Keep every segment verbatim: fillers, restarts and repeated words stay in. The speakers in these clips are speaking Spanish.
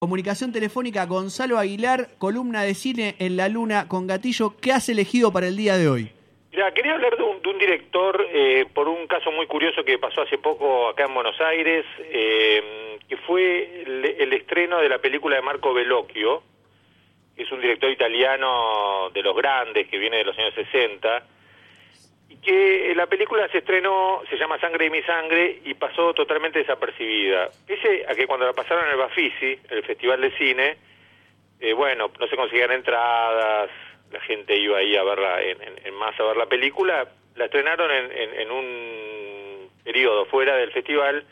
Comunicación telefónica, Gonzalo Aguilar, columna de cine en La Luna con Gatillo. ¿Qué has elegido para el día de hoy? Mira, quería hablar de un, de un director eh, por un caso muy curioso que pasó hace poco acá en Buenos Aires, eh, que fue el, el estreno de la película de Marco Bellocchio, que es un director italiano de los grandes, que viene de los años sesenta, y que la película se estrenó, se llama Sangre de mi sangre, y pasó totalmente desapercibida. Pese a que cuando la pasaron en el Bafisi, el Festival de Cine, eh, bueno, no se conseguían entradas, la gente iba ahí a verla en, en, en masa a ver la película, la estrenaron en, en, en un periodo fuera del festival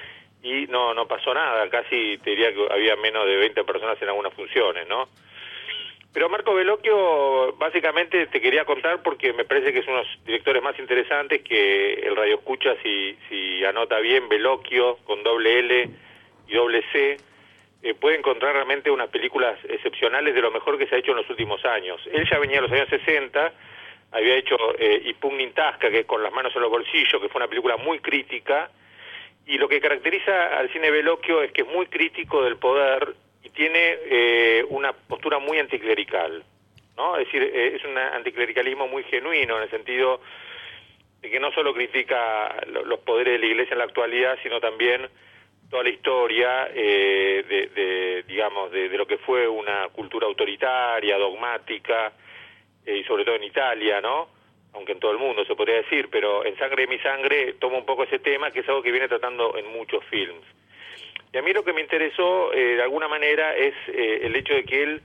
y no no pasó nada, casi te diría que había menos de veinte personas en algunas funciones, ¿no? Pero Marco Bellocchio, básicamente te quería contar porque me parece que es uno de los directores más interesantes que el radio escucha, si, si anota bien, Bellocchio, con doble L y doble C, eh, puede encontrar realmente unas películas excepcionales de lo mejor que se ha hecho en los últimos años. Él ya venía en los años sesenta, había hecho eh, I Pugni in Tasca, que es Con las manos en los bolsillos, que fue una película muy crítica, y lo que caracteriza al cine Bellocchio es que es muy crítico del poder y tiene eh, una postura muy anticlerical, ¿no? Es decir, eh, es un anticlericalismo muy genuino en el sentido de que no solo critica lo, los poderes de la Iglesia en la actualidad, sino también toda la historia eh, de, de, digamos, de, de lo que fue una cultura autoritaria, dogmática, eh, y sobre todo en Italia, ¿no? Aunque en todo el mundo se podría decir, pero en Sangre de mi sangre toma un poco ese tema, que es algo que viene tratando en muchos films. Y a mí lo que me interesó, eh, de alguna manera, es eh, el hecho de que él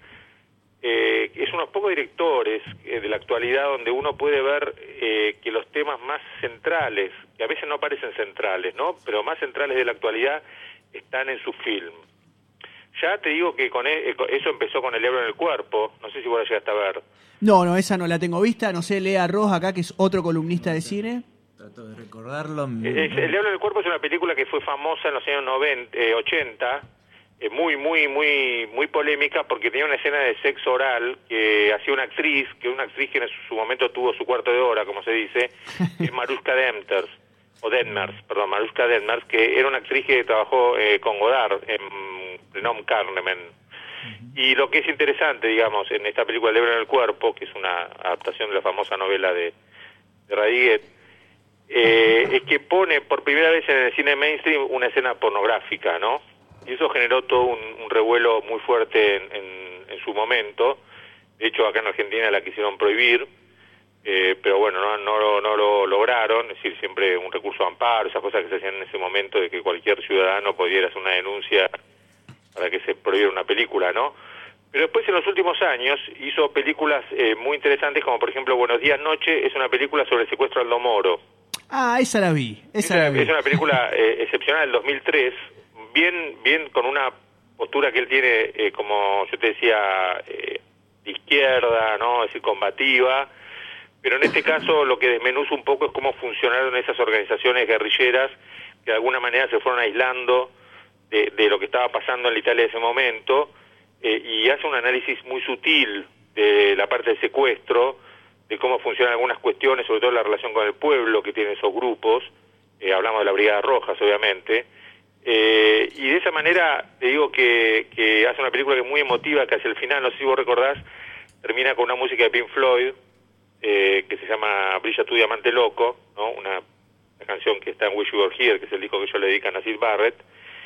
eh, es unos pocos directores eh, de la actualidad donde uno puede ver eh, que los temas más centrales, que a veces no parecen centrales, ¿no? Pero más centrales de la actualidad están en su film. Ya te digo que con él, eso empezó con El Diablo en el cuerpo, no sé si vos la llegaste a ver. No, no, esa no la tengo vista, no sé, Lea Ross acá, que es otro columnista de cine. Trato de recordarlo. Eh, El Diablo en el cuerpo es una película que fue famosa en los años noventa, eh, ochenta, eh, muy, muy, muy, muy polémica porque tenía una escena de sexo oral que hacía una actriz, que una actriz que en su momento tuvo su cuarto de hora, como se dice, que es Mariska Demers, o Detmers, perdón, Mariska Detmers, que era una actriz que trabajó eh, con Godard en Renom Carnemen. Y lo que es interesante, digamos, en esta película El Diablo en el cuerpo, que es una adaptación de la famosa novela de, de Radiguet, eh, es que pone por primera vez en el cine mainstream una escena pornográfica, ¿no? Y eso generó todo un, un revuelo muy fuerte en, en, en su momento. De hecho, acá en Argentina la quisieron prohibir, eh, pero bueno, no, no, no lo lograron. Es decir, siempre un recurso de amparo, esas cosas que se hacían en ese momento de que cualquier ciudadano pudiera hacer una denuncia para que se prohibiera una película, ¿no? Pero después, en los últimos años, hizo películas eh, muy interesantes, como por ejemplo Buenos días, noche, es una película sobre el secuestro de Aldo Moro. Ah, esa la vi, esa es, la vi. Es una película eh, excepcional del dos mil tres, bien bien con una postura que él tiene, eh, como yo te decía, eh, de izquierda, ¿no? Es decir, combativa, pero en este caso lo que desmenuza un poco es cómo funcionaron esas organizaciones guerrilleras que de alguna manera se fueron aislando de, de lo que estaba pasando en la Italia de ese momento, eh, y hace un análisis muy sutil de la parte del secuestro, de cómo funcionan algunas cuestiones, sobre todo la relación con el pueblo que tienen esos grupos, eh, hablamos de la Brigada Rojas, obviamente, eh, y de esa manera te digo que, que hace una película que es muy emotiva, que hacia el final, no sé si vos recordás, termina con una música de Pink Floyd, eh, que se llama Brilla tu diamante loco, ¿no? Una, una canción que está en Wish You Were Here, que es el disco que yo le dedico a Syd Barrett,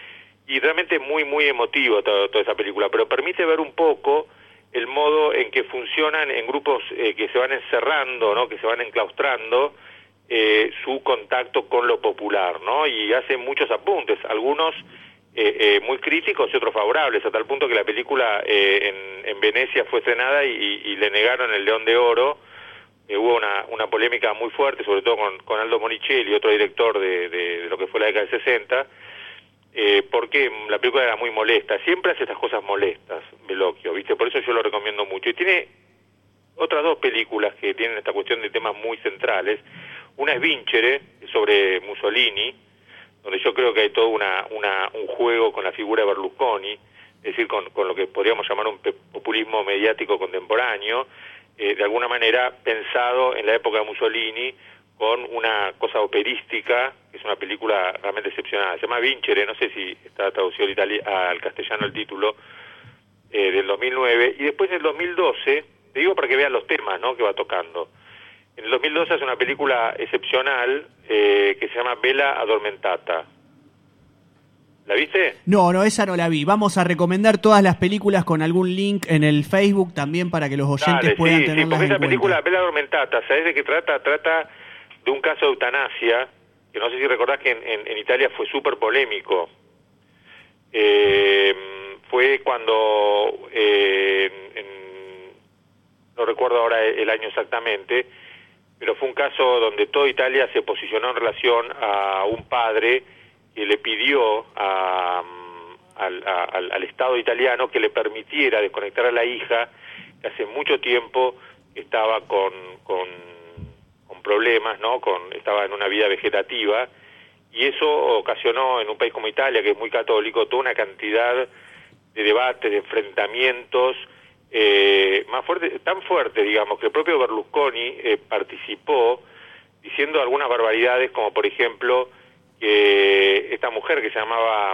y realmente muy, muy emotivo toda, toda esa película, pero permite ver un poco el modo en que funcionan en grupos eh, que se van encerrando, ¿no? Que se van enclaustrando, eh, su contacto con lo popular, ¿no? Y hace muchos apuntes, algunos eh, eh, muy críticos y otros favorables, a tal punto que la película eh, en, en Venecia fue estrenada y, y le negaron el León de Oro. Eh, hubo una, una polémica muy fuerte, sobre todo con, con Aldo Monicelli, otro director de, de, de lo que fue la década del sesenta, Eh, porque la película era muy molesta. Siempre hace estas cosas molestas, Bellocchio, ¿viste? Por eso yo lo recomiendo mucho. Y tiene otras dos películas que tienen esta cuestión de temas muy centrales. Una es Vincere, sobre Mussolini, donde yo creo que hay todo una, una, un juego con la figura de Berlusconi, es decir, con, con lo que podríamos llamar un populismo mediático contemporáneo, eh, de alguna manera pensado en la época de Mussolini con una cosa operística, que es una película realmente excepcional. Se llama Vincere, no sé si está traducido al, itali- al castellano el título, eh, del dos mil nueve. Y después en el dos mil doce, te digo para que vean los temas, ¿no?, que va tocando. En el dos mil doce hace una película excepcional eh, que se llama Bella Adormentata. ¿La viste? No, no, esa no la vi. Vamos a recomendar todas las películas con algún link en el Facebook también para que los oyentes Dale, puedan sí, sí, tenerlas porque en esa película, cuenta. Bella Adormentata, ¿sabés de qué trata? Trata de un caso de eutanasia, que no sé si recordás que en, en, en Italia fue súper polémico. Eh, fue cuando, eh, en, en, no recuerdo ahora el año exactamente, pero fue un caso donde toda Italia se posicionó en relación a un padre que le pidió a, al, a, al, al Estado italiano que le permitiera desconectar a la hija, que hace mucho tiempo estaba con, con, con problemas, ¿no? Con, estaba en una vida vegetativa, y eso ocasionó en un país como Italia, que es muy católico, toda una cantidad de debates, de enfrentamientos, eh, más fuerte, tan fuerte, digamos, que el propio Berlusconi eh, participó diciendo algunas barbaridades, como por ejemplo que esta mujer que se llamaba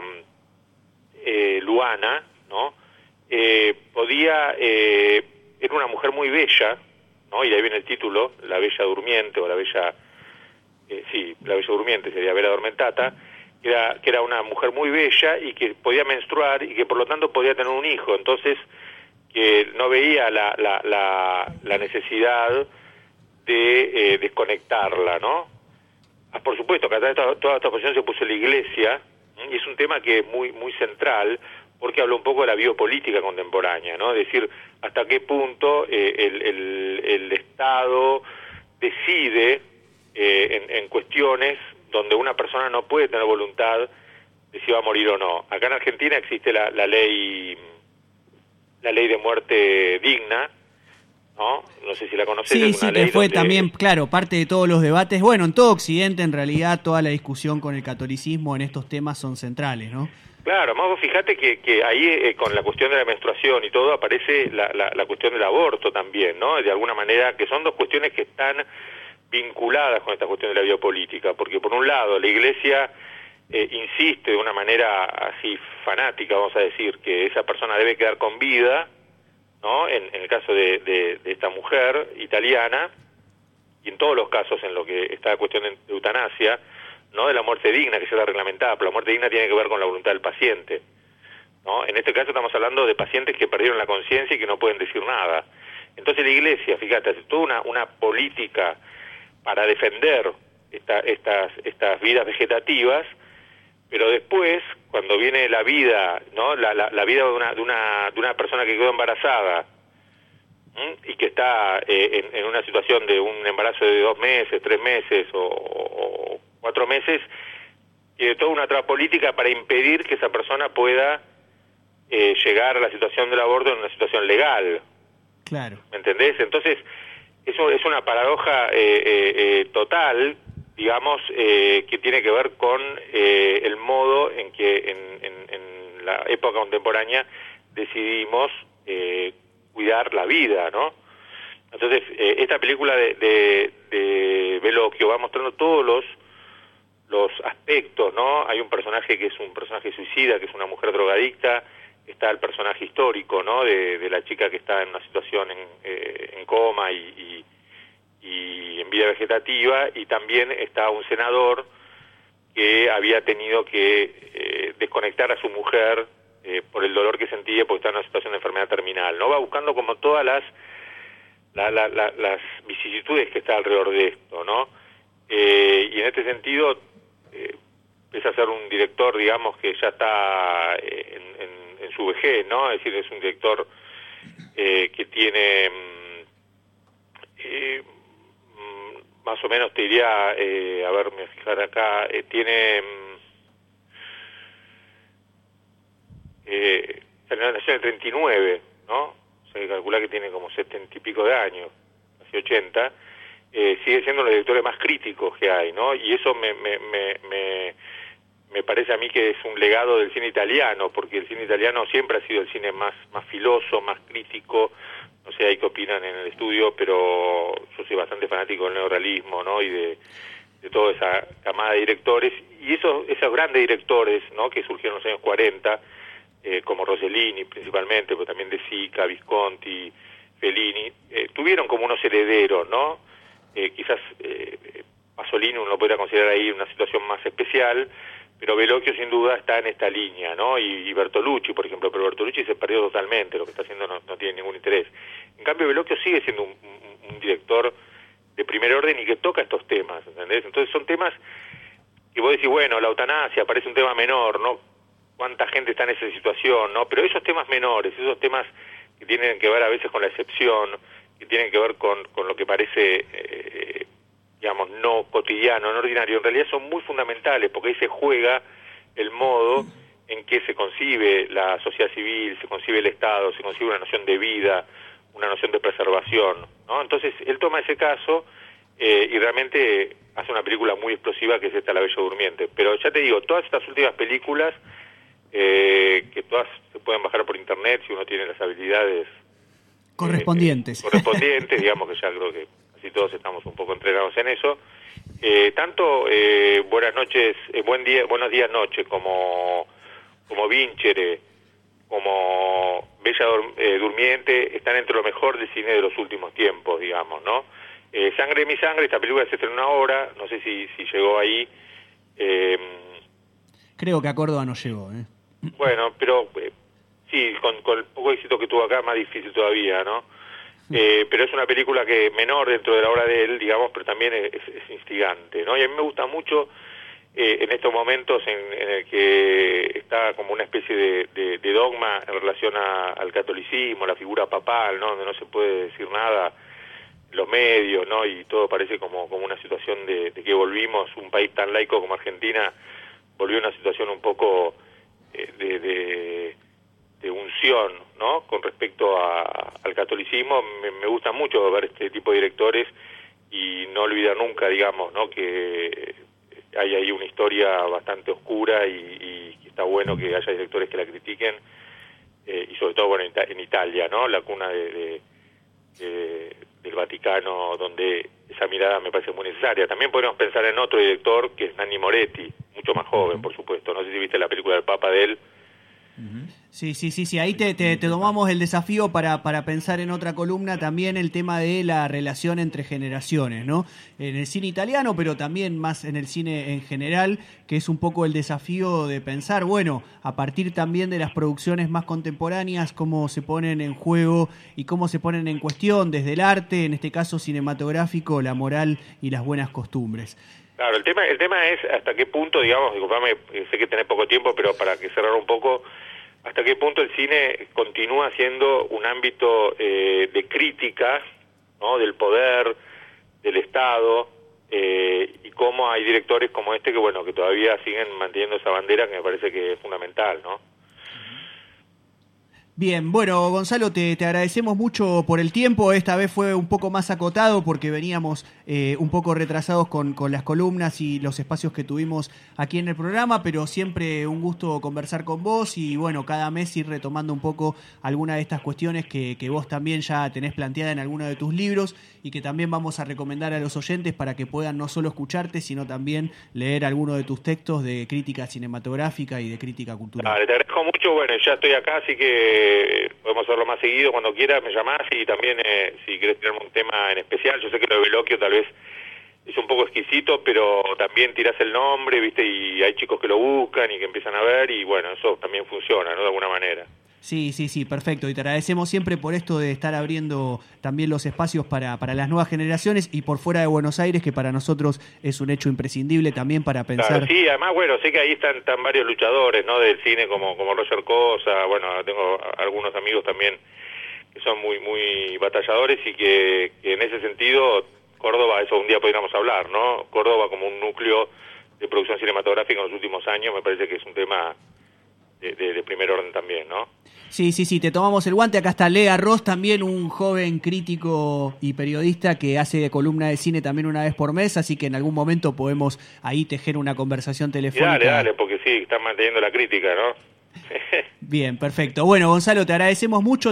eh, Luana, ¿no? Eh, podía, eh, era una mujer muy bella, ¿no? Y de ahí viene el título, La Bella Durmiente, o La Bella, eh, sí, La Bella Durmiente sería Bella Adormentata, que era, que era una mujer muy bella y que podía menstruar y que por lo tanto podía tener un hijo. Entonces, que no veía la, la, la, la necesidad de eh, desconectarla, ¿no? Ah, por supuesto que atrás de esta, toda esta posición se puso la Iglesia, ¿m? Y es un tema que es muy muy central, porque habla un poco de la biopolítica contemporánea, ¿no? Es decir, hasta qué punto eh, el, el, el Estado decide eh, en, en cuestiones donde una persona no puede tener voluntad de si va a morir o no. Acá en Argentina existe la, la ley la ley de muerte digna, ¿no? No sé si la conoces. Sí, es una sí, ley que fue donde... también, claro, parte de todos los debates. Bueno, en todo Occidente, en realidad, toda la discusión con el catolicismo en estos temas son centrales, ¿no? Claro, más vos fíjate que, que ahí eh, con la cuestión de la menstruación y todo aparece la, la, la cuestión del aborto también, ¿no? De alguna manera, que son dos cuestiones que están vinculadas con esta cuestión de la biopolítica, porque por un lado la Iglesia eh, insiste de una manera así fanática, vamos a decir, que esa persona debe quedar con vida, ¿no? En, en el caso de, de, de esta mujer italiana, y en todos los casos en lo que está la cuestión de eutanasia, no de la muerte digna, que ya está reglamentada, pero la muerte digna tiene que ver con la voluntad del paciente, ¿no? En este caso estamos hablando de pacientes que perdieron la conciencia y que no pueden decir nada. Entonces la Iglesia, fíjate, hace toda una, una política para defender esta, estas, estas vidas vegetativas, pero después, cuando viene la vida, ¿no? La, la, la vida de una, de una, de una persona que quedó embarazada, ¿m? Y que está eh, en, en una situación de un embarazo de dos meses, tres meses o, o cuatro meses, tiene toda una traba política para impedir que esa persona pueda eh, llegar a la situación del aborto en una situación legal. Claro. ¿Me entendés? Entonces, eso es una paradoja eh, eh, eh, total, digamos, eh, que tiene que ver con eh, el modo en que en, en, en la época contemporánea decidimos eh, cuidar la vida, ¿no? Entonces, eh, esta película de, de, de Bellocchio va mostrando todos los los aspectos, ¿no? Hay un personaje que es un personaje suicida, que es una mujer drogadicta, está el personaje histórico, ¿no? De, de la chica que está en una situación en, eh, en coma y, y, y en vida vegetativa, y también está un senador que había tenido que eh, desconectar a su mujer eh, por el dolor que sentía porque está en una situación de enfermedad terminal, ¿no? Va buscando como todas las la, la, la, las vicisitudes que está alrededor de esto, ¿no? Eh, y en este sentido eh, empieza a ser un director, digamos, que ya está eh, en, en, en su vejez, ¿no? Es decir, es un director eh, que tiene eh, más o menos, te diría, eh, a ver, me voy a fijar acá, eh, tiene eh, nació en el treinta y nueve, ¿no? Se calcula que tiene como setenta y pico de años, casi ochenta. Eh, sigue siendo uno de los directores más críticos que hay, ¿no? Y eso me me, me, me, me parece a mí que es un legado del cine italiano, porque el cine italiano siempre ha sido el cine más, más filoso, más crítico. No sé ahí qué opinan en el estudio, pero yo soy bastante fanático del neorrealismo, ¿no? Y de, de toda esa camada de directores, y esos, esos grandes directores, ¿no? Que surgieron en los años cuarenta, eh, como Rossellini principalmente, pero también De Sica, Visconti, Fellini, eh, tuvieron como unos herederos, ¿no? Eh, quizás eh, Pasolini uno lo podría considerar ahí una situación más especial, pero Bellocchio sin duda está en esta línea, ¿no? Y, y Bertolucci, por ejemplo, pero Bertolucci se perdió totalmente, lo que está haciendo no, no tiene ningún interés. En cambio, Bellocchio sigue siendo un, un, un director de primer orden y que toca estos temas, ¿entendés? Entonces son temas que vos decís, bueno, la eutanasia parece un tema menor, ¿no? Cuánta gente está en esa situación, ¿no? Pero esos temas menores, esos temas que tienen que ver a veces con la excepción, que tienen que ver con, con lo que parece... Eh, digamos, no cotidiano, no ordinario, en realidad son muy fundamentales, porque ahí se juega el modo en que se concibe la sociedad civil, se concibe el Estado, se concibe una noción de vida, una noción de preservación, ¿no? Entonces, él toma ese caso eh, y realmente hace una película muy explosiva que es esta La Bella Durmiente. Pero ya te digo, todas estas últimas películas, eh, que todas se pueden bajar por internet si uno tiene las habilidades correspondientes, eh, correspondientes, digamos que ya creo que y todos estamos un poco entrenados en eso. Eh, tanto eh, Buenas noches, eh, buen día, Buenos días noche, como como Vincere, como Bella eh, Durmiente, están entre lo mejor del cine de los últimos tiempos, digamos, ¿no? Eh, Sangre de mi sangre, esta película se estrenó una hora, no sé si, si llegó ahí. Eh, Creo que a Córdoba no llegó, ¿eh? Bueno, pero eh, sí, con, con el poco éxito que tuvo acá, más difícil todavía, ¿no? Eh, pero es una película que menor dentro de la obra de él, digamos, pero también es, es instigante, ¿no? Y a mí me gusta mucho eh, en estos momentos en, en el que está como una especie de, de, de dogma en relación a, al catolicismo, la figura papal, ¿no? Donde no se puede decir nada en los medios, ¿no? Y todo parece como, como una situación de, de que volvimos, un país tan laico como Argentina, volvió a una situación un poco eh, de... de de unción, ¿no? Con respecto a, al catolicismo, me, me gusta mucho ver este tipo de directores y no olvidar nunca, digamos, ¿no? Que hay ahí una historia bastante oscura y, y está bueno que haya directores que la critiquen, eh, y sobre todo, bueno, en Italia, ¿no? La cuna de, de, de, del Vaticano, donde esa mirada me parece muy necesaria. También podemos pensar en otro director, que es Nanni Moretti, mucho más joven, por supuesto. No sé si viste la película del Papa de él. Sí, sí, sí, sí. Ahí te, te, te tomamos el desafío para, para pensar en otra columna también el tema de la relación entre generaciones, ¿no? En el cine italiano, pero también más en el cine en general, que es un poco el desafío de pensar, bueno, a partir también de las producciones más contemporáneas, cómo se ponen en juego y cómo se ponen en cuestión desde el arte, en este caso cinematográfico, la moral y las buenas costumbres. Claro, el tema el tema es hasta qué punto, digamos, disculpame, sé que tenés poco tiempo, pero para que cerrar un poco, hasta qué punto el cine continúa siendo un ámbito eh, de crítica, ¿no? Del poder, del Estado, eh, y cómo hay directores como este que, bueno, que todavía siguen manteniendo esa bandera que me parece que es fundamental, ¿no? Bien, bueno, Gonzalo, te, te agradecemos mucho por el tiempo. Esta vez fue un poco más acotado porque veníamos eh, un poco retrasados con, con las columnas y los espacios que tuvimos aquí en el programa, pero siempre un gusto conversar con vos y, bueno, cada mes ir retomando un poco alguna de estas cuestiones que, que vos también ya tenés planteada en alguno de tus libros y que también vamos a recomendar a los oyentes para que puedan no solo escucharte, sino también leer alguno de tus textos de crítica cinematográfica y de crítica cultural. Vale, te agradezco mucho. Bueno, ya estoy acá, así que Eh, podemos hacerlo más seguido cuando quieras, me llamás y también eh, si querés tener un tema en especial. Yo sé que lo de Bellocchio tal vez es un poco exquisito, pero también tirás el nombre, viste, y hay chicos que lo buscan y que empiezan a ver y bueno, eso también funciona, ¿no? De alguna manera. Sí, sí, sí, perfecto. Y te agradecemos siempre por esto de estar abriendo también los espacios para, para las nuevas generaciones y por fuera de Buenos Aires, que para nosotros es un hecho imprescindible también para pensar. Claro, sí, además, bueno, sé que ahí están, están varios luchadores, ¿no? Del cine como, como Roger Cosa, bueno, tengo algunos amigos también que son muy, muy batalladores y que, que en ese sentido, Córdoba, eso un día podríamos hablar, ¿no? Córdoba como un núcleo de producción cinematográfica en los últimos años, me parece que es un tema de, de, de primer orden también, ¿no? Sí, sí, sí, te tomamos el guante. Acá está Lea Ross, también un joven crítico y periodista que hace columna de cine también una vez por mes, así que en algún momento podemos ahí tejer una conversación telefónica. Y dale, dale, porque sí, están manteniendo la crítica, ¿no? Bien, perfecto. Bueno, Gonzalo, te agradecemos mucho.